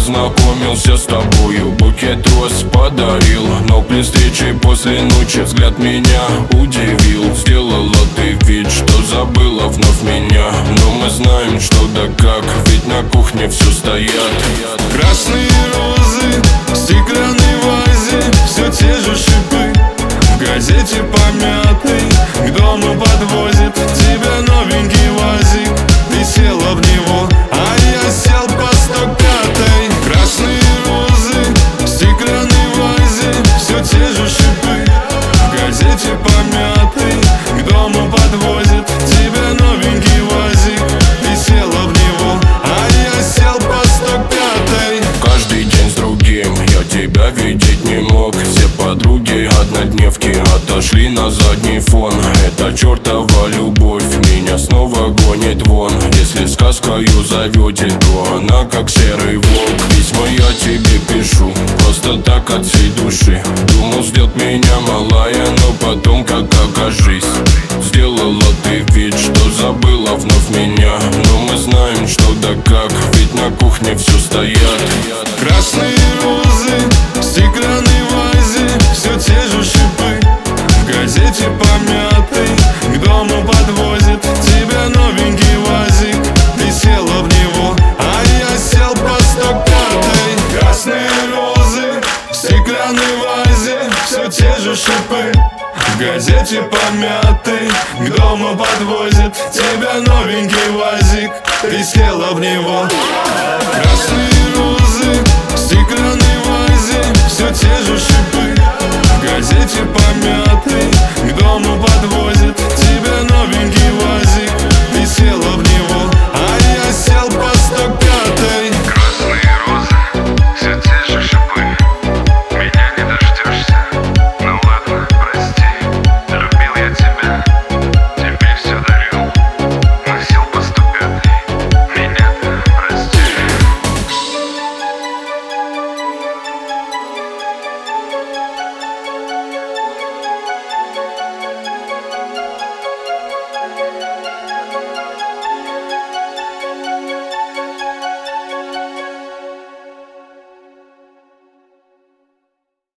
познакомился с тобою, букет роз подарил. Но при встрече после ночи взгляд меня удивил. Сделала ты вид, что забыла вновь меня, но мы знаем, что да как, ведь на кухне все стоят. Красные розы в стеклянной вазе, все те же шипы. В газете помятый к дому подвозит тебя новенький УАЗик. Ты села в него, а я сел по 105-й. Красные розы в стеклянной вазе, все те же шипы. В газете помятый к дому подвозит тебя новенький УАЗик. Ты села в него, а я сел по 105-й. Каждый день с другим я тебя видеть не мог. Все подруги однодневки отошли на задний фон. Эта чертова любовь меня снова гонит вон. Если сказкою зовете, то она как серый волк. Письма я тебе пишу просто так от всей души. Думал, ждет меня малая, но потом как окажись. Сделала ты вид, что забыла вновь меня, но мы знаем, что да как, ведь на кухне все стоят. Красные розы в стеклянной вазе, все те же шипы. В газете помятый к дому подвозит тебя новенький УАЗик. Ты села в него, а я сел по 105-й. Красные розы в стеклянной вазе, все те же шипы. В газете помятый к дому подвозит тебя новенький УАЗик. Ты села в него. Красные